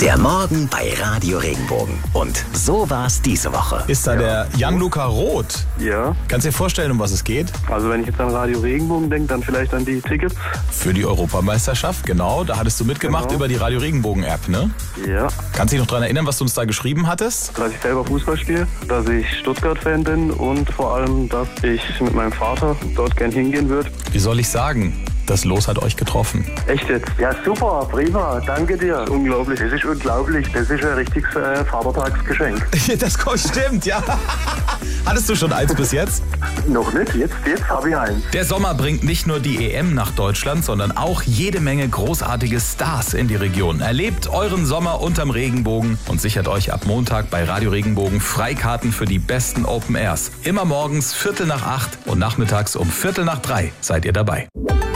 Der Morgen bei Radio Regenbogen. Und so war's diese Woche. Ist da der Gianluca Roth? Ja. Kannst du dir vorstellen, um was es geht? Also wenn ich jetzt an Radio Regenbogen denke, dann vielleicht an die Tickets. Für die Europameisterschaft, genau. Da hattest du mitgemacht über die Radio Regenbogen App, ne? Ja. Kannst du dich noch daran erinnern, was du uns da geschrieben hattest? Dass ich selber Fußball spiele, dass ich Stuttgart-Fan bin und vor allem, dass ich mit meinem Vater dort gern hingehen würde. Wie soll ich sagen? Das Los hat euch getroffen. Echt jetzt? Ja, super, prima, danke dir. Unglaublich, das ist unglaublich. Das ist ein richtiges Vatertagsgeschenk. Das stimmt, ja. Hattest du schon eins bis jetzt? Noch nicht, jetzt habe ich eins. Der Sommer bringt nicht nur die EM nach Deutschland, sondern auch jede Menge großartige Stars in die Region. Erlebt euren Sommer unterm Regenbogen und sichert euch ab Montag bei Radio Regenbogen Freikarten für die besten Open Airs. Immer morgens 7:45 und nachmittags um 2:45 seid ihr dabei.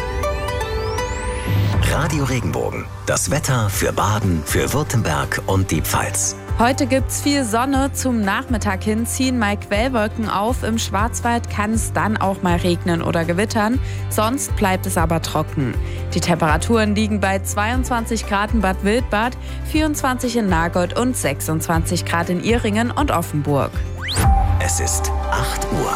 Radio Regenbogen. Das Wetter für Baden, für Württemberg und die Pfalz. Heute gibt's viel Sonne. Zum Nachmittag hin ziehen mal Quellwolken auf. Im Schwarzwald kann es dann auch mal regnen oder gewittern. Sonst bleibt es aber trocken. Die Temperaturen liegen bei 22 Grad in Bad Wildbad, 24 in Nagold und 26 Grad in Ihringen und Offenburg. Es ist 8 Uhr.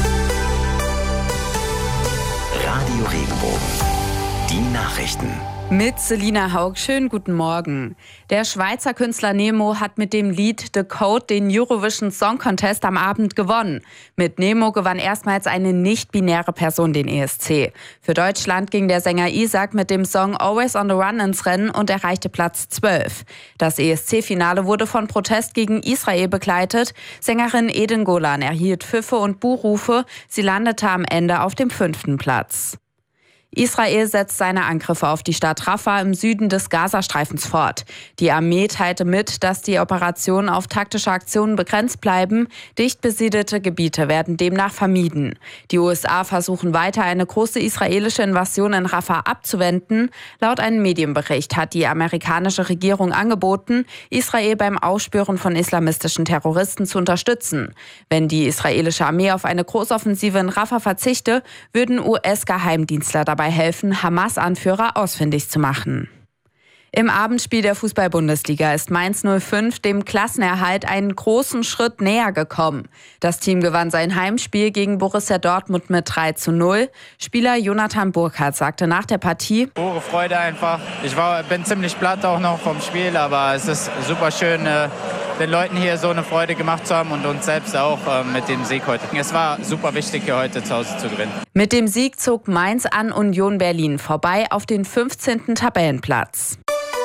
Radio Regenbogen. Die Nachrichten. Mit Selina Haug, schönen guten Morgen. Der Schweizer Künstler Nemo hat mit dem Lied The Code den Eurovision Song Contest am Abend gewonnen. Mit Nemo gewann erstmals eine nicht-binäre Person den ESC. Für Deutschland ging der Sänger Isaac mit dem Song Always on the Run ins Rennen und erreichte Platz 12. Das ESC-Finale wurde von Protest gegen Israel begleitet. Sängerin Eden Golan erhielt Pfiffe und Buhrufe. Sie landete am Ende auf dem 5. Platz. Israel setzt seine Angriffe auf die Stadt Rafah im Süden des Gazastreifens fort. Die Armee teilte mit, dass die Operationen auf taktische Aktionen begrenzt bleiben. Dicht besiedelte Gebiete werden demnach vermieden. Die USA versuchen weiter, eine große israelische Invasion in Rafah abzuwenden. Laut einem Medienbericht hat die amerikanische Regierung angeboten, Israel beim Aufspüren von islamistischen Terroristen zu unterstützen. Wenn die israelische Armee auf eine Großoffensive in Rafah verzichte, würden US-Geheimdienstler dabei helfen, Hamas-Anführer ausfindig zu machen. Im Abendspiel der Fußball-Bundesliga ist Mainz 05 dem Klassenerhalt einen großen Schritt näher gekommen. Das Team gewann sein Heimspiel gegen Borussia Dortmund mit 3:0. Spieler Jonathan Burkhardt sagte nach der Partie: Pure Freude einfach. Ich bin ziemlich platt auch noch vom Spiel, aber es ist super schön, den Leuten hier so eine Freude gemacht zu haben und uns selbst auch mit dem Sieg heute. Es war super wichtig, hier heute zu Hause zu gewinnen. Mit dem Sieg zog Mainz an Union Berlin vorbei auf den 15. Tabellenplatz.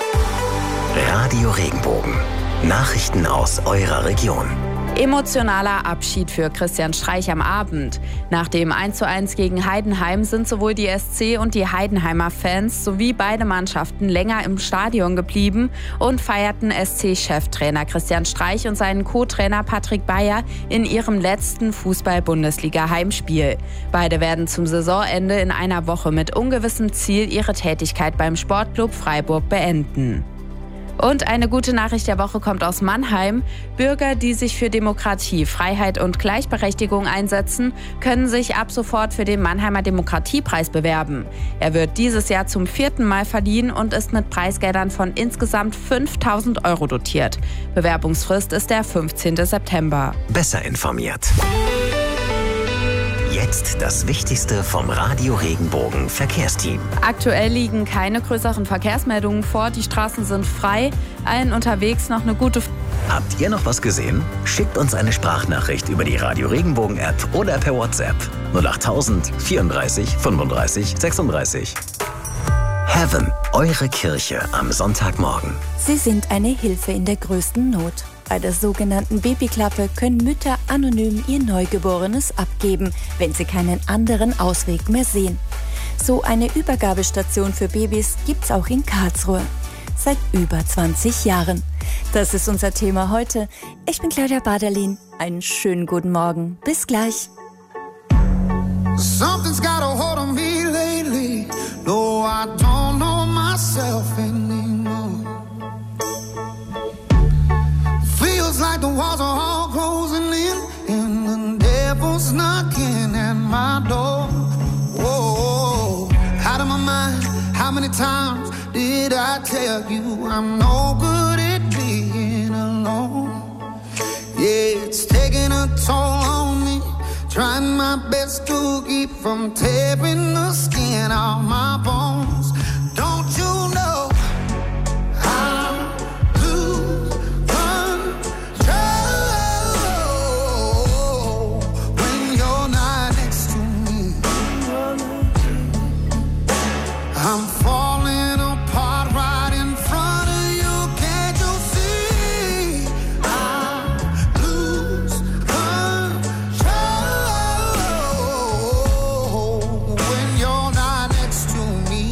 Radio Regenbogen. Nachrichten aus eurer Region. Emotionaler Abschied für Christian Streich am Abend. Nach dem 1:1 gegen Heidenheim sind sowohl die SC und die Heidenheimer Fans sowie beide Mannschaften länger im Stadion geblieben und feierten SC-Cheftrainer Christian Streich und seinen Co-Trainer Patrick Bayer in ihrem letzten Fußball-Bundesliga-Heimspiel. Beide werden zum Saisonende in einer Woche mit ungewissem Ziel ihre Tätigkeit beim Sportclub Freiburg beenden. Und eine gute Nachricht der Woche kommt aus Mannheim. Bürger, die sich für Demokratie, Freiheit und Gleichberechtigung einsetzen, können sich ab sofort für den Mannheimer Demokratiepreis bewerben. Er wird dieses Jahr zum 4. Mal verliehen und ist mit Preisgeldern von insgesamt 5.000 € dotiert. Bewerbungsfrist ist der 15. September. Besser informiert. Jetzt das Wichtigste vom Radio Regenbogen Verkehrsteam. Aktuell liegen keine größeren Verkehrsmeldungen vor. Die Straßen sind frei. Allen unterwegs noch eine gute... Habt ihr noch was gesehen? Schickt uns eine Sprachnachricht über die Radio Regenbogen App oder per WhatsApp 08000 34 35 36. Heaven, eure Kirche am Sonntagmorgen. Sie sind eine Hilfe in der größten Not. Bei der sogenannten Babyklappe können Mütter anonym ihr Neugeborenes abgeben, wenn sie keinen anderen Ausweg mehr sehen. So eine Übergabestation für Babys gibt's auch in Karlsruhe. Seit über 20 Jahren. Das ist unser Thema heute. Ich bin Claudia Baderlin. Einen schönen guten Morgen. Bis gleich. Something's got a hold on me lately. No, I don't know myself anymore. Feels like the walls are all closing in and the devil's knocking at my door. Whoa, out of my mind. How many times did I tell you I'm no good at it's taking a toll on me. Trying my best to keep from tearing the skin off my bones. Don't you know I lose control when you're not next to me? I'm falling apart right in front of you. Can't you see? I lose control when you're not next to me.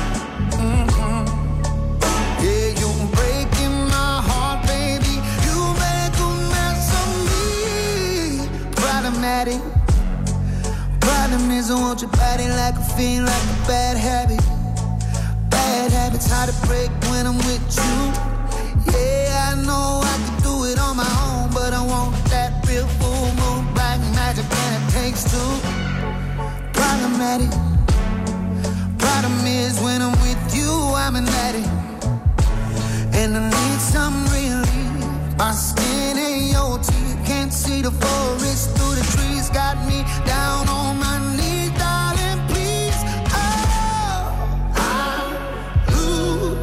Yeah, you're breaking my heart, baby. You make a mess of me. Problematic. Problem is I want your body like a fiend, like a bad habit. Bad habits hard to break when I'm with you. Yeah, I know I can do it on my own, but I want that real full moon, black magic, and it takes two. Problematic. Problem is when I'm with you, I'm an addict, and I need some relief. My skin and your teeth, can't see the forest through the trees. Got me down on my knees, darling, please. Oh, I lose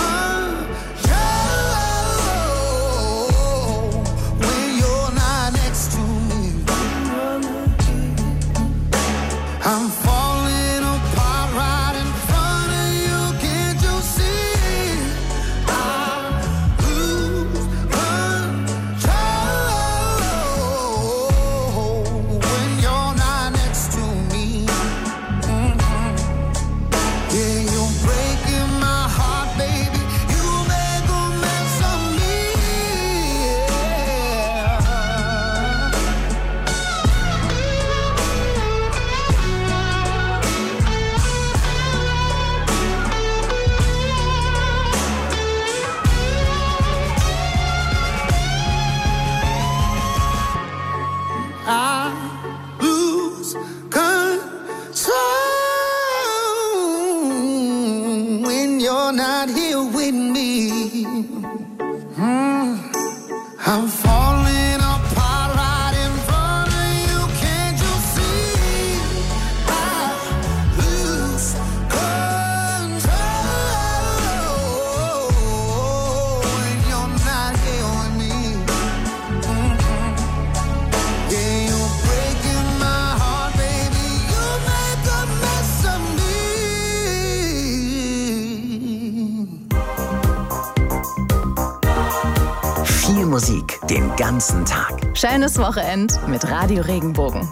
control when you're not next to me. I'm falling apart right in front of you. Can't you see? I lose control when you're not next to me. Yeah, you're breaking my heart, baby. You make a mess of me. I lose control when you're not here with me. I'm falling apart right in front of you. Can't you see? I lose control when you're not here with me. Yeah, you're breaking my heart, baby. You make a mess of me. Viel Musik den ganzen Tag. Schönes Wochenend mit Radio Regenbogen.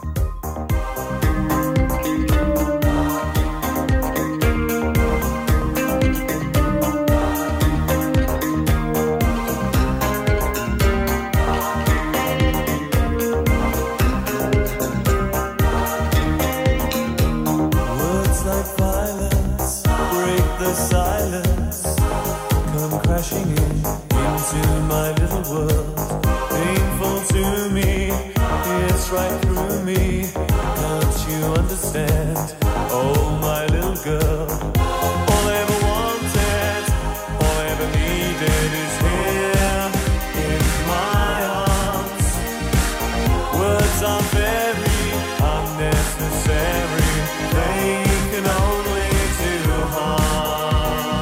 Words like violence break the silence, come crashing into my little world. Painful to me, it's right through me. Can't you understand? Oh, my little girl. All I ever wanted, all I ever needed is here in my arms. Words are very unnecessary. They can only do harm.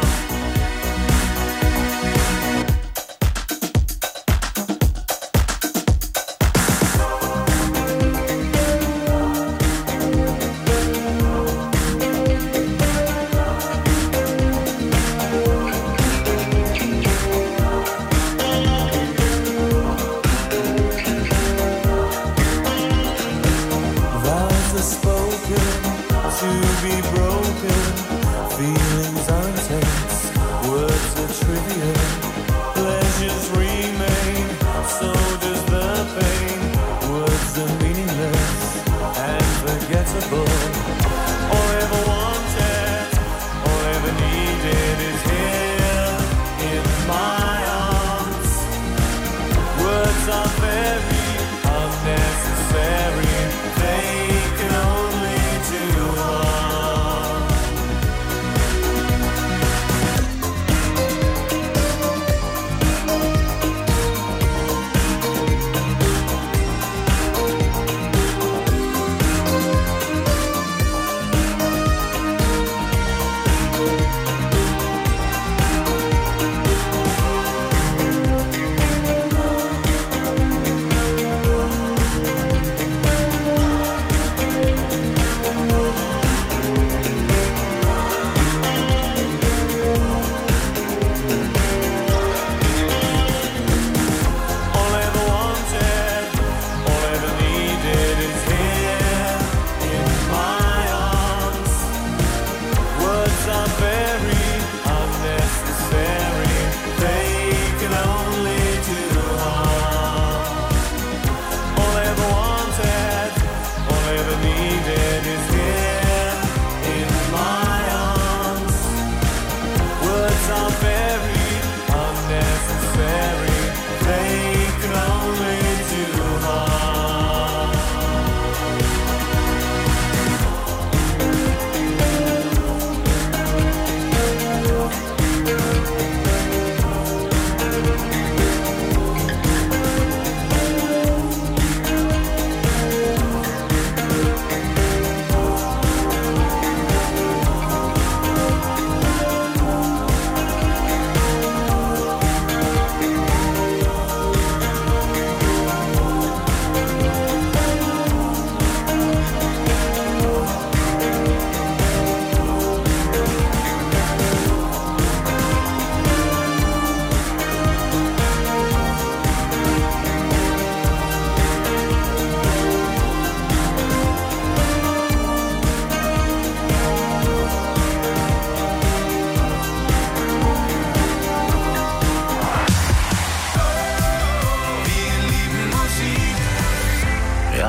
Vows are spoken to be broken. Feelings are intense, words are trivial. Pleasures remain, so does the pain. Words are meaningless and forgettable. All I ever wanted, all I ever needed is here in my arms. Words are very unnecessary. They can only do harm.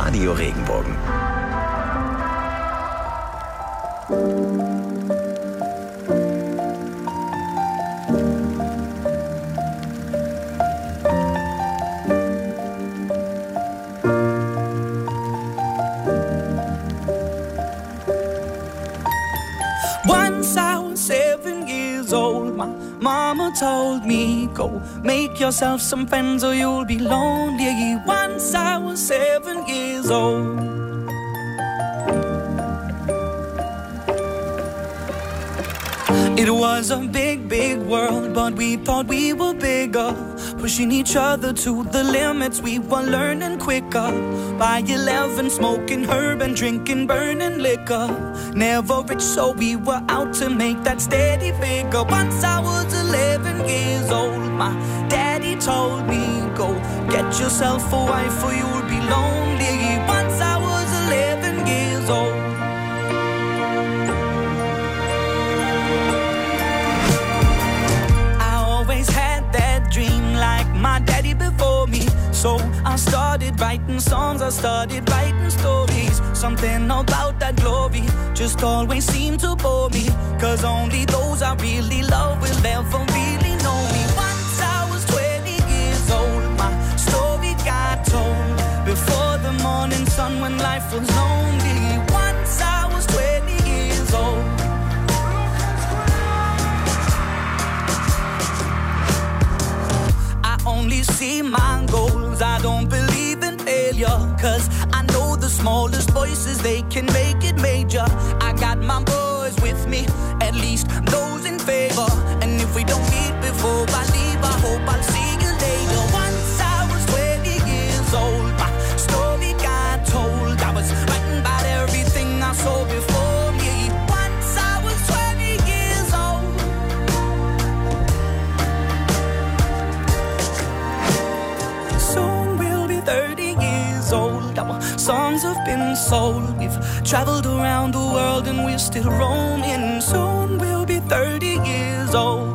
Radio Regenbogen. Once I was 7 years old, my mama told me, go make yourself some friends or you'll be lonely. Once I was 7 years old. It was a big, big world, but we thought we were bigger, pushing each other to the limits. We were learning quicker. By 11, smoking herb and drinking burning liquor. Never rich, so we were out to make that steady figure. Once I was 11 years old, my daddy told me, go get yourself a wife or you'll be lonely. Once I was 11 years old. Dream like my daddy before me. So I started writing songs, I started writing stories. Something about that glory just always seemed to bore me, 'cause only those I really love will ever really know me. Once I was 20 years old, my story got told before the morning sun when life was lonely. Once I was 20 years old. Only see my goals, I don't believe in failure, 'cause I know the smallest voices, they can make it major. I got my boys with me, at least those in favor. And if we don't meet before I leave, I hope I'll see you later. Once I was 20 years old, my story got told. I was writing about everything I saw before me. Once I was 20 years old. Soon we'll be 30 years old. Our songs have been sold. We've traveled around the world and we're still roaming. Soon we'll be 30 years old.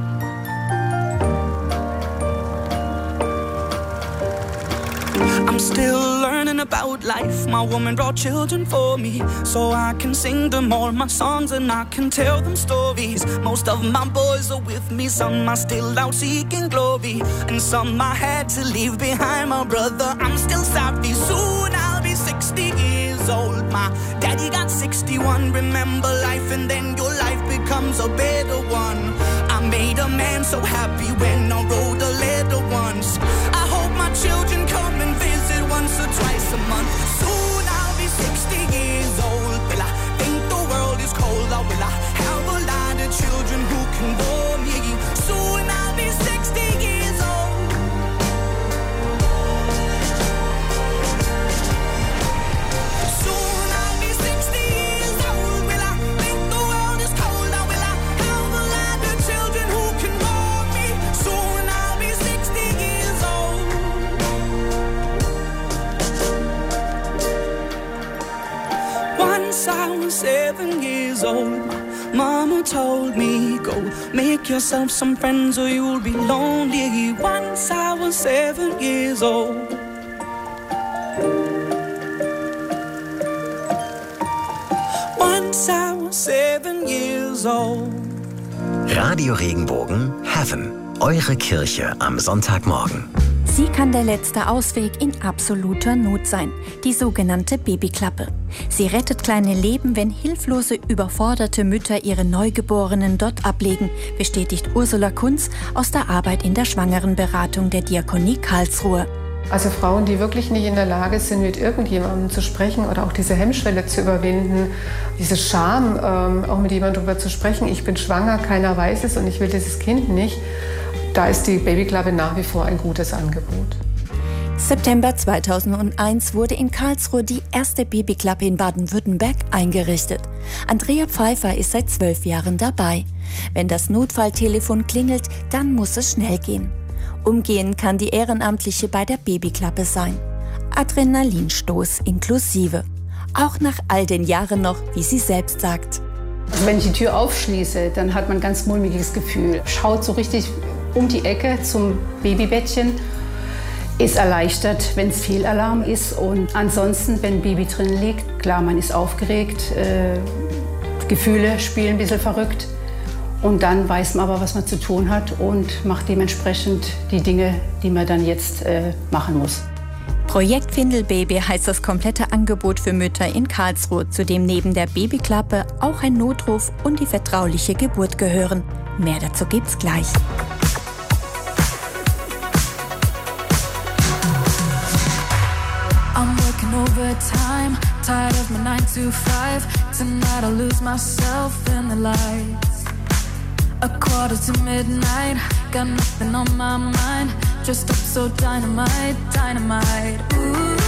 I'm still learning about life. My woman brought children for me, so I can sing them all my songs and I can tell them stories. Most of my boys are with me, some are still out seeking glory, and some I had to leave behind. My brother, I'm still sorry. Soon I'll be 60 years old. My daddy got 61. Remember life and then your life becomes a better one. I made a man so happy when I wrote a letter once. I hope my children come and visit once or twice a month. Soon I'll be 60 years old. Will I think the world is cold, or will I have a lot of children who can bore me? Soon I'll be 60 years old. Soon I'll be 60 years old. Will I think the world is cold, or will I have a lot of children who can bore me? Soon I'll be 60 years old. Once I was 7 years old, my mama told me, go make yourself some friends or you'll be lonely. Once I was 7 years old. Once I was 7 years old. Radio Regenbogen Heaven. Eure Kirche am Sonntagmorgen. Sie kann der letzte Ausweg in absoluter Not sein, die sogenannte Babyklappe. Sie rettet kleine Leben, wenn hilflose, überforderte Mütter ihre Neugeborenen dort ablegen, bestätigt Ursula Kunz aus der Arbeit in der Schwangerenberatung der Diakonie Karlsruhe. Also Frauen, die wirklich nicht in der Lage sind, mit irgendjemandem zu sprechen oder auch diese Hemmschwelle zu überwinden, diese Scham, auch mit jemandem darüber zu sprechen, ich bin schwanger, keiner weiß es und ich will dieses Kind nicht. Da ist die Babyklappe nach wie vor ein gutes Angebot. September 2001 wurde in Karlsruhe die erste Babyklappe in Baden-Württemberg eingerichtet. Andrea Pfeiffer ist seit 12 Jahren dabei. Wenn das Notfalltelefon klingelt, dann muss es schnell gehen. Umgehen kann die Ehrenamtliche bei der Babyklappe sein. Adrenalinstoß inklusive. Auch nach all den Jahren noch, wie sie selbst sagt. Also wenn ich die Tür aufschließe, dann hat man ein ganz mulmiges Gefühl. Schaut so richtig um die Ecke zum Babybettchen. ist erleichtert, wenn es Fehlalarm ist. Und ansonsten, wenn ein Baby drin liegt, klar, man ist aufgeregt, Gefühle spielen ein bisschen verrückt. Und dann weiß man aber, was man zu tun hat und macht dementsprechend die Dinge, die man dann jetzt machen muss. Projekt Findelbaby heißt das komplette Angebot für Mütter in Karlsruhe, zu dem neben der Babyklappe auch ein Notruf und die vertrauliche Geburt gehören. Mehr dazu gibt's gleich. I'm working overtime, tired of my 9 to 5. Tonight I'll lose myself in the lights. 1:45, got nothing on my mind. Dressed up so dynamite, dynamite. Ooh,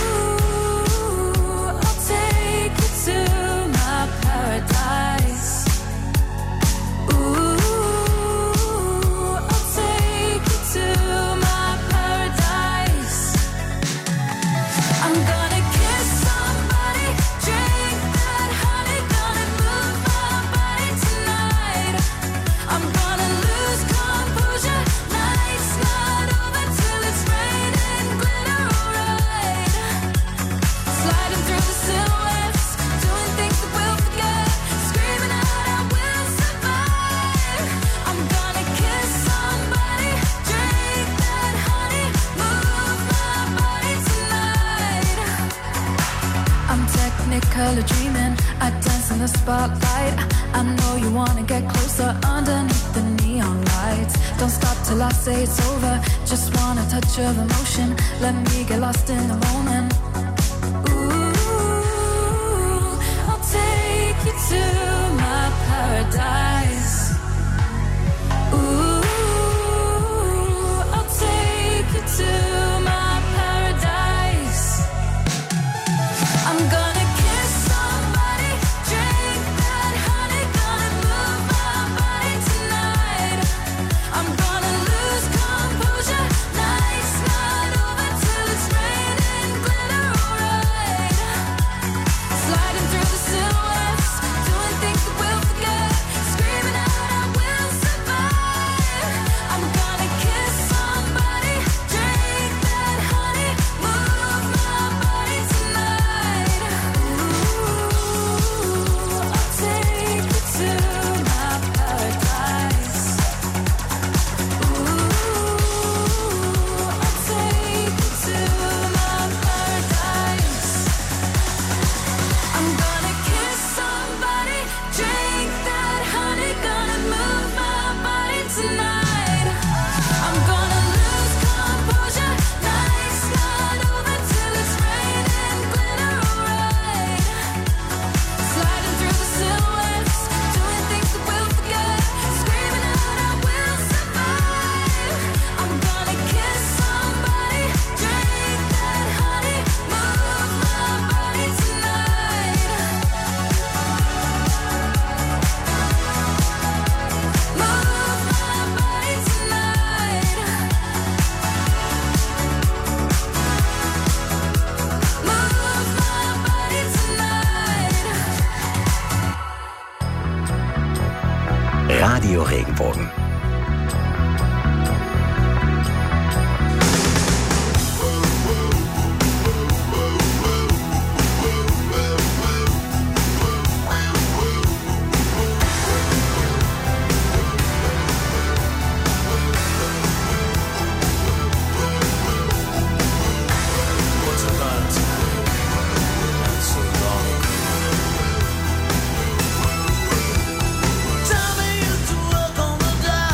I'll take you to my paradise. Ooh, I'll take you to my paradise. I'm gonna kiss somebody, drink that honey, gonna move my body tonight. I'm gonna lose composure, night's not over till it's raining glitter, alright. Sliding through the silhouettes, doing things that we'll forget, screaming out I will survive. I'm gonna kiss somebody, drink that honey, move my body tonight. I'm technicolor dreaming, I dance in the spotlight. I know you wanna get closer underneath the neon lights. Don't stop till I say it's over, just want a touch of emotion. Let me get lost in the moment. Ooh, I'll take you to my paradise. Ooh, I'll take you to my paradise. I'm gonna kiss somebody, drink that honey, gonna move my body tonight. I'm gonna lose composure, night's not over till it's raining glitter, alright. Sliding through the silhouettes, doing things that we'll forget, screaming out I will survive. I'm gonna kiss somebody, drink that honey, move my body tonight. Ooh, I'll take you to my paradise. Ooh, I'll take you to my paradise. I'm gonna kiss somebody, drink that honey, gonna move my body tonight. I'm gonna lose composure, night's not over till it's raining glitter, alright. Sliding through the silhouettes, doing things that we'll forget, screaming out I will survive. I'm gonna kiss somebody, drink that honey, move my body tonight. Move my body tonight. Move my body tonight. Radio Regenbogen. What's about time? Not so long ago. Time I used to walk on the dock.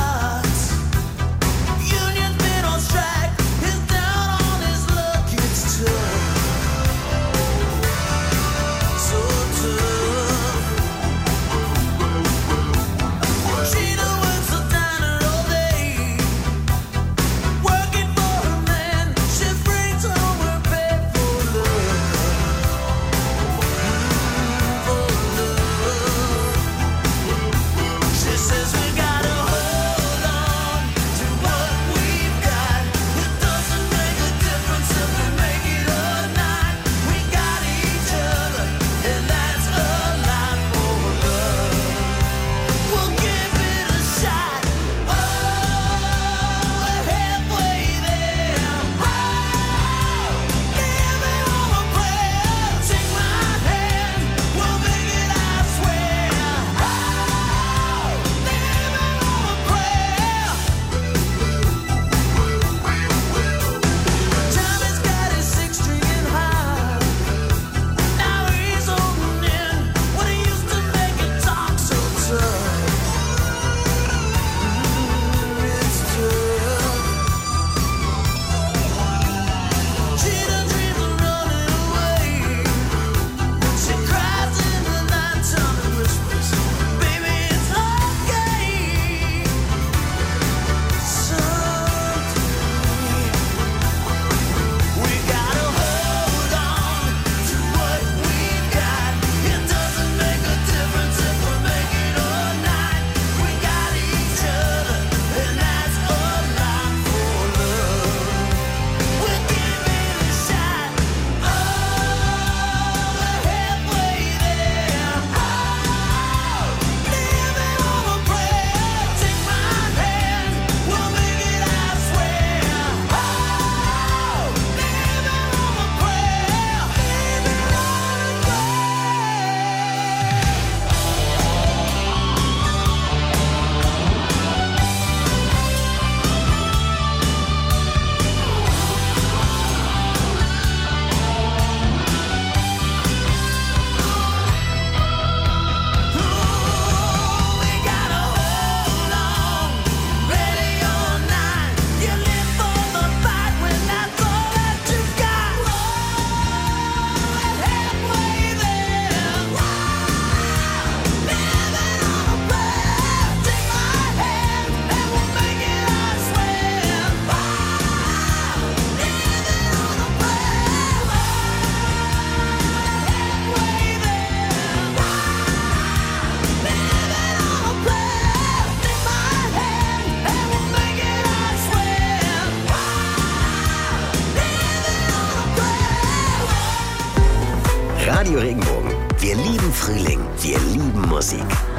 Radio Regenbogen. Wir lieben Frühling. Wir lieben Musik.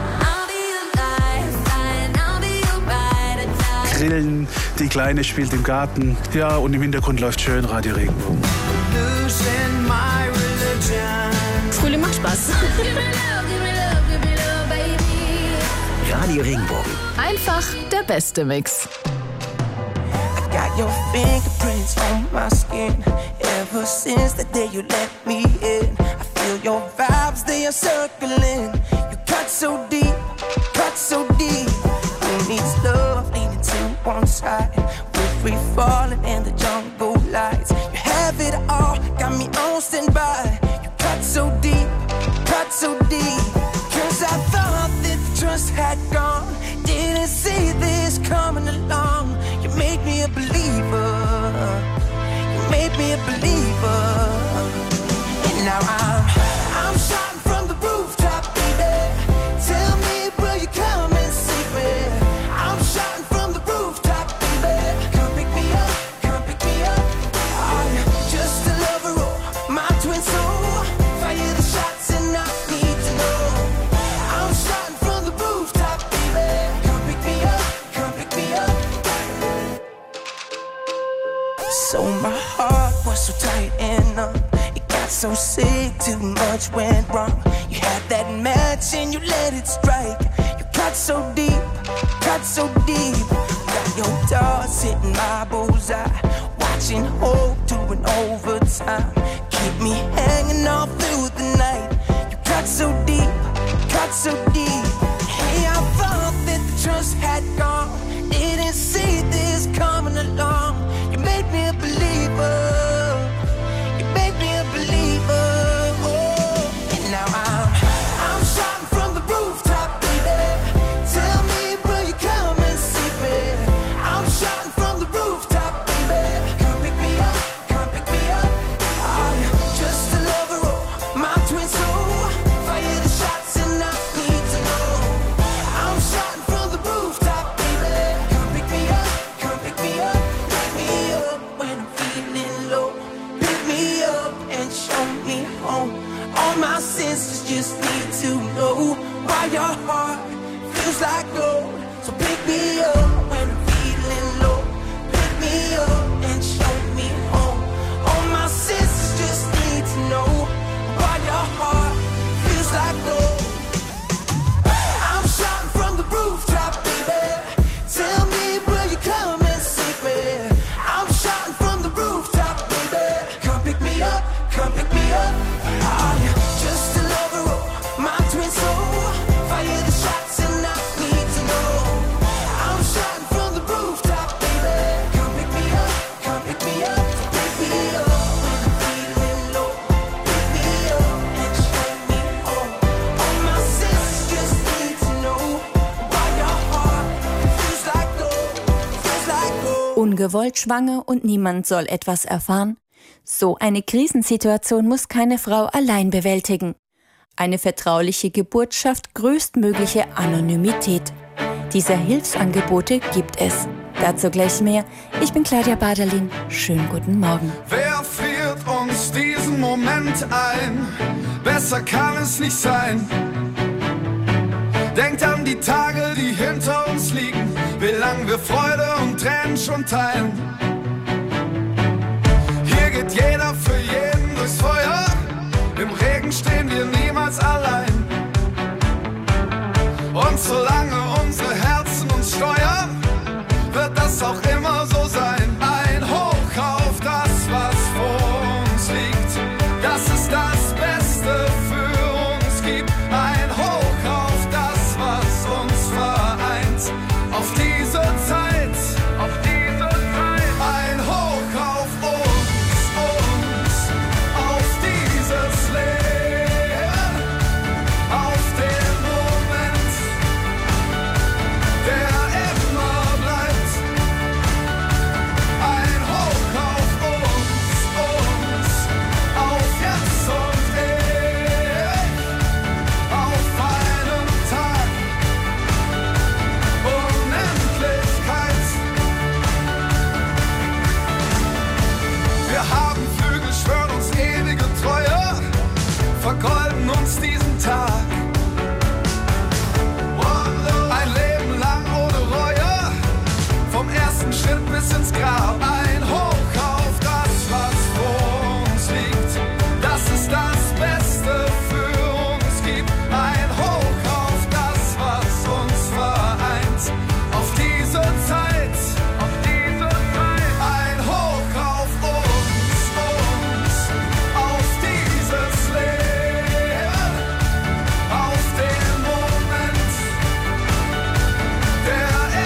Grillen, die Kleine spielt im Garten. Ja, und im Hintergrund läuft schön Radio Regenbogen. Frühling macht Spaß. Radio Regenbogen. Einfach der beste Mix. Got your fingerprints on my skin. Ever since the day you let me in, I feel your vibes, they are circling. You cut so deep, cut so deep. Who needs love leaning to one side? We're free falling in the jungle lights. You have it all, got me on standby. You cut so deep, cut so deep. Cause I thought that the trust had gone. Didn't see this coming along. You made me a believer. You made me a believer. And now I'm shouting from the rooftop, baby. Tell me, will you come and see me? I'm shouting from the rooftop, baby. Come pick me up, come pick me up. Are you just a lover or my twin soul? Fire the shots and I need to know. I'm shouting from the rooftop, baby. Come pick me up, come pick me up. So my heart was so tight and numb. It got so sick, too much went wrong. You had that match and you let it strike. You cut so deep, cut so deep. Got your darts hitting my bullseye. Watching hope doing overtime. Keep me hanging all through the night. You cut so deep, cut so deep. Hey, I thought that the trust had gone. Didn't see this coming along. You made me a believer. You made me a believer. Oh, and now I'm shouting from the rooftop, baby. Tell me, will you come and see me? I'm shouting from the rooftop, baby. Come pick me up, come pick me up. Are you just a lover or my twin soul? Fire the shots and I need to know. I'm shouting from the rooftop, baby. Come pick me up, come pick me up. Pick me up when I'm feeling low. Pick me up and show me home. All my senses just need to know why your heart feels like gold. So pick me up when I'm feeling low. Pick me up and show me home. All my senses just need to know why your heart feels like gold. I'm shouting from the rooftop, baby. Tell me, will you come and see me? I'm shouting from the rooftop, baby. Come pick me up, come pick me up. Are you just a lover or my twin soul? Fire the shots and I need to know. I'm shouting from the rooftop, baby. Come pick me up, come pick me up. Pick me up when I'm feeling low. Pick me up and show me home. All my senses just need to know why your heart feels like gold, feels like gold. Ungewollt schwanger und niemand soll etwas erfahren? So eine Krisensituation muss keine Frau allein bewältigen. Eine vertrauliche Geburt schafft größtmögliche Anonymität. Diese Hilfsangebote gibt es. Dazu gleich mehr. Ich bin Claudia Baderlin. Schönen guten Morgen. Wer friert uns diesen Moment ein? Besser kann es nicht sein. Denkt an die Tage, die hinter uns liegen, wie lang wir Freude und Tränen schon teilen. Hier geht jeder für